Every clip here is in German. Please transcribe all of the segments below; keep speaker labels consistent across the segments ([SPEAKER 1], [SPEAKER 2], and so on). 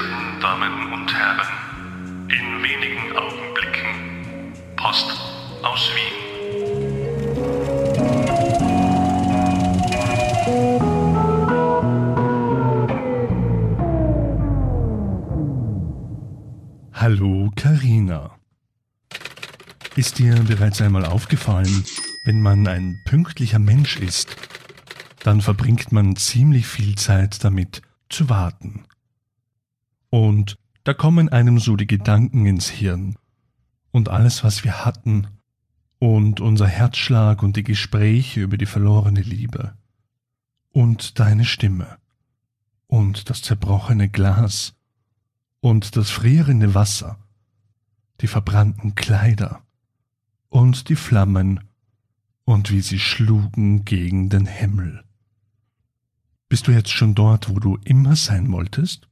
[SPEAKER 1] verehrten Damen und Herren, in wenigen Augenblicken Post aus Wien.
[SPEAKER 2] Hallo Karina. Ist dir bereits einmal aufgefallen, wenn man ein pünktlicher Mensch ist, dann verbringt man ziemlich viel Zeit damit zu warten. Und da kommen einem so die Gedanken ins Hirn und alles, was wir hatten und unser Herzschlag und die Gespräche über die verlorene Liebe und deine Stimme und das zerbrochene Glas und das frierende Wasser, die verbrannten Kleider und die Flammen und wie sie schlugen gegen den Himmel. Bist du jetzt schon dort, wo du immer sein wolltest?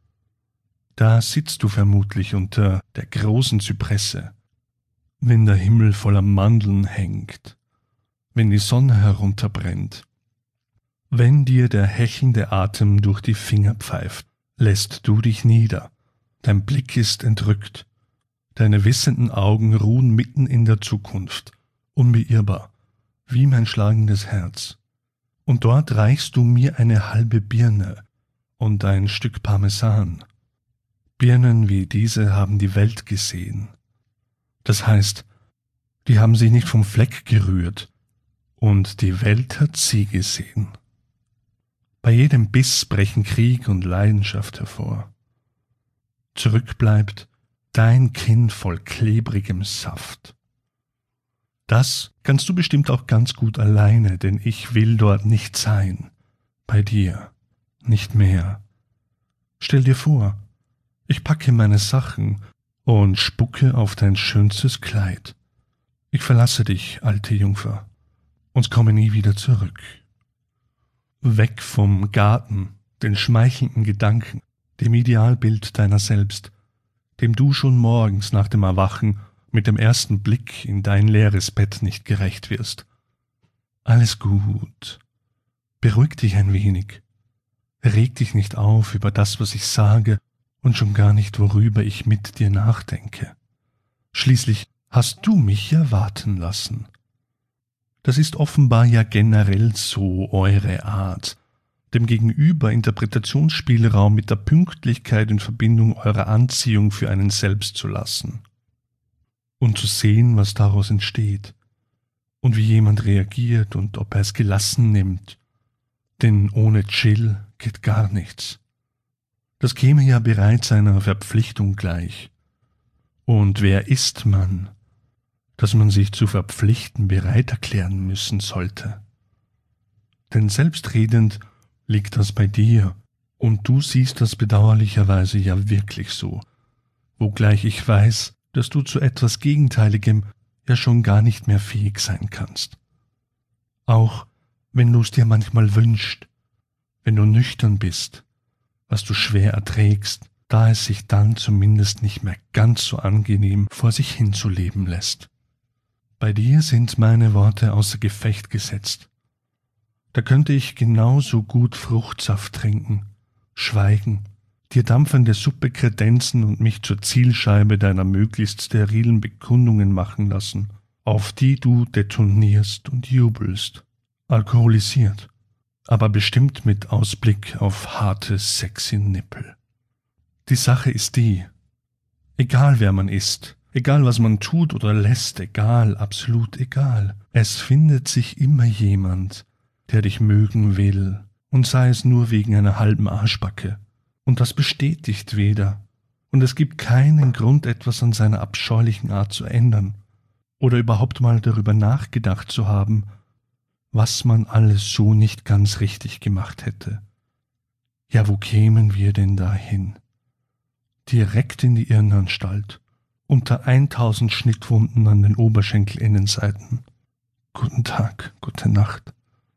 [SPEAKER 2] Da sitzt du vermutlich unter der großen Zypresse, wenn der Himmel voller Mandeln hängt, wenn die Sonne herunterbrennt, wenn dir der hechelnde Atem durch die Finger pfeift, lässt du dich nieder, dein Blick ist entrückt, deine wissenden Augen ruhen mitten in der Zukunft, unbeirrbar, wie mein schlagendes Herz. Und dort reichst du mir eine halbe Birne und ein Stück Parmesan. Birnen wie diese haben die Welt gesehen. Das heißt, die haben sich nicht vom Fleck gerührt und die Welt hat sie gesehen. Bei jedem Biss brechen Krieg und Leidenschaft hervor. Zurück bleibt dein Kinn voll klebrigem Saft. Das kannst du bestimmt auch ganz gut alleine, denn ich will dort nicht sein. Bei dir. Nicht mehr. Stell dir vor, ich packe meine Sachen und spucke auf dein schönstes Kleid. Ich verlasse dich, alte Jungfer, und komme nie wieder zurück. Weg vom Garten, den schmeichelnden Gedanken, dem Idealbild deiner selbst, dem du schon morgens nach dem Erwachen mit dem ersten Blick in dein leeres Bett nicht gerecht wirst. Alles gut. Beruhig dich ein wenig. Reg dich nicht auf über das, was ich sage, und schon gar nicht, worüber ich mit dir nachdenke. Schließlich hast du mich ja warten lassen. Das ist offenbar ja generell so eure Art, dem Gegenüber Interpretationsspielraum mit der Pünktlichkeit in Verbindung eurer Anziehung für einen selbst zu lassen. Und zu sehen, was daraus entsteht und wie jemand reagiert und ob er es gelassen nimmt. Denn ohne Chill geht gar nichts. Das käme ja bereits einer Verpflichtung gleich. Und wer ist man, dass man sich zu verpflichten bereit erklären müssen sollte? Denn selbstredend liegt das bei dir und du siehst das bedauerlicherweise ja wirklich so, wogleich ich weiß, dass du zu etwas Gegenteiligem ja schon gar nicht mehr fähig sein kannst. Auch wenn du es dir manchmal wünschst, wenn du nüchtern bist, was du schwer erträgst, da es sich dann zumindest nicht mehr ganz so angenehm vor sich hinzuleben lässt. Bei dir sind meine Worte außer Gefecht gesetzt. Da könnte ich genauso gut Fruchtsaft trinken, schweigen, dir dampfende Suppe kredenzen und mich zur Zielscheibe deiner möglichst sterilen Bekundungen machen lassen, auf die du detonierst und jubelst, alkoholisiert, aber bestimmt mit Ausblick auf harte, sexy Nippel. Die Sache ist die, egal wer man ist, egal was man tut oder lässt, egal, absolut egal, es findet sich immer jemand, der dich mögen will, und sei es nur wegen einer halben Arschbacke. Und das bestätigt weder, und es gibt keinen Grund, etwas an seiner abscheulichen Art zu ändern, oder überhaupt mal darüber nachgedacht zu haben, was man alles so nicht ganz richtig gemacht hätte. Ja, wo kämen wir denn dahin? Direkt in die Irrenanstalt, unter 1000 Schnittwunden an den Oberschenkelinnenseiten. Guten Tag, gute Nacht.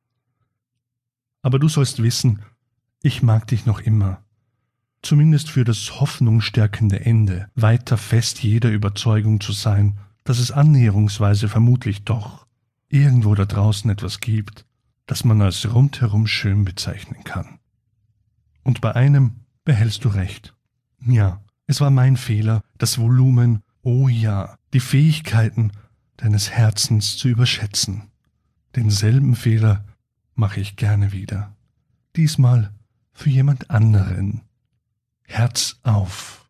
[SPEAKER 2] Aber du sollst wissen, ich mag dich noch immer. Zumindest für das hoffnungsstärkende Ende, weiter fest jeder Überzeugung zu sein, dass es annäherungsweise vermutlich doch irgendwo da draußen etwas gibt, das man als rundherum schön bezeichnen kann. Und bei einem behältst du recht. Ja, es war mein Fehler, das Volumen, oh ja, die Fähigkeiten deines Herzens zu überschätzen. Denselben Fehler mache ich gerne wieder. Diesmal für jemand anderen. Herz auf.